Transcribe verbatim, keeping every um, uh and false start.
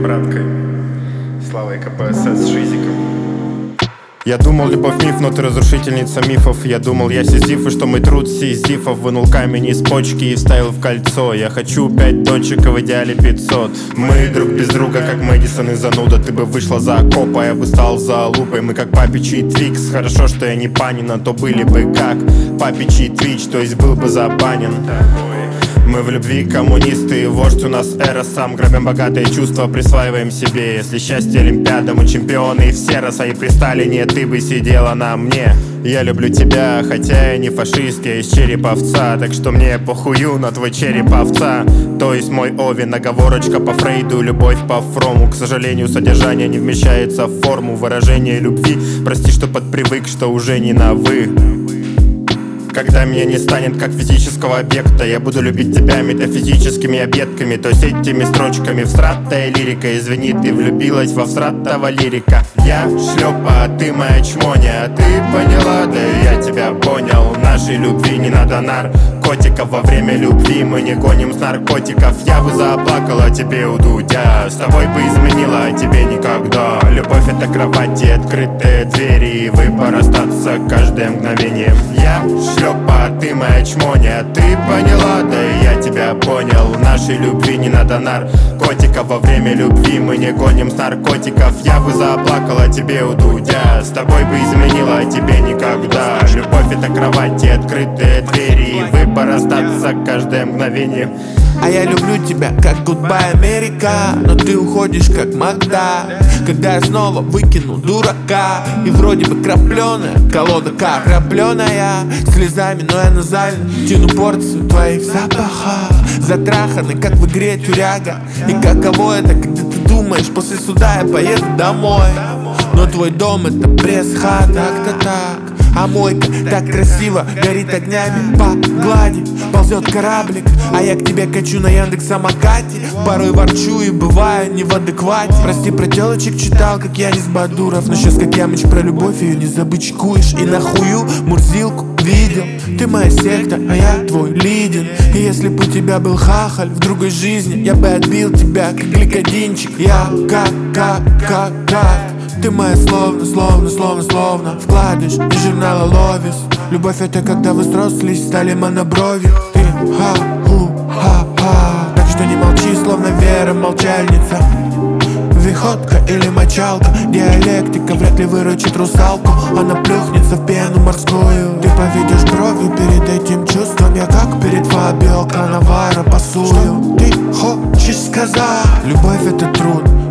браткой. Слава и КПСС, Шизиком. Я думал, любовь миф, но ты разрушительница мифов. Я думал, я сизиф, и что мой труд сизифов. Вынул камень из почки и вставил в кольцо. Я хочу пять точек, а в идеале пятьсот. Мы друг без друга, как Мэдисон и зануда. Ты бы вышла за окоп, а я бы стал за лупой. Мы как папичий твикс. Хорошо, что я не Панина, то были бы как папичий твич, то есть был бы забанен. Мы в любви коммунисты, вождь у нас эра. Сам грабим богатые чувства, присваиваем себе. Если счастье Олимпиада, мы чемпионы и все раз. А и при Сталине ты бы сидела на мне. Я люблю тебя, хотя я не фашист, я из черепа овца. Так что мне похую на твой череп овца. То есть мой Овен, оговорочка по Фрейду, любовь по Фрому. К сожалению, содержание не вмещается в форму выражения любви. Прости, что подпривык, что уже не на «вы». Когда меня не станет как физического объекта, я буду любить тебя метафизическими объедками. То есть этими строчками всратая лирика. Извини, ты влюбилась во всратого лирика. Я шлепа, а ты моя чмоня. Ты поняла, да я тебя понял. Нашей любви не надо наркотиков. Во время любви мы не гоним с наркотиков. Я бы заплакала тебе у Дудя. С тобой бы изменила, а тебе никогда. Любовь это кровати, открытые двери. И выбор остаться каждое мгновение. Я шлепа, а ты моя чмоня. Ты поняла, да и я тебя понял. Нашей любви не надо наркотиков. Во время любви мы не гоним с наркотиков. Я бы заплакала тебе у Дудя. С тобой бы изменила, а тебе никогда. Любовь это кровати, открытые двери. И выбор остаться каждое мгновение. А я люблю тебя, как Goodbye Америка. Но ты уходишь, как Магда. Когда я снова выкину дурака. И вроде бы крапленая, колода как крапленая. Слезами, но я назально тяну порцию твоих запахов. Затраханный, как в игре тюряга. И каково это, когда ты думаешь, после суда я поеду домой. Но твой дом это пресс-хат, так-то так. А мойка так красиво горит огнями по глади, ползет кораблик, а я к тебе качу на Яндекс-самокате. Порой ворчу и бываю не в адеквате. Прости, про телочек читал, как я не с Бадуров. Но сейчас как Ямыч про любовь ее не забычкуешь. И нахую Мурзилку видел. Ты моя секта, а я твой лидер. И если бы у тебя был хахаль в другой жизни, я бы отбил тебя, как гликодинчик. Я как, как, как, как ты моя словно, словно, словно, словно вкладыш из журнала Ловис. Любовь это когда вы срослись, стали моноброви. Ты ха-ху-ха-ха. Так что не молчи, словно Вера молчальница. Виходка или мочалка, диалектика вряд ли выручит русалку. Она плюхнется в пену морскую. Ты поведешь бровью перед этим чувством. Я как перед Фабио Канаваро пасую. Что ты хочешь сказать? Любовь это труд,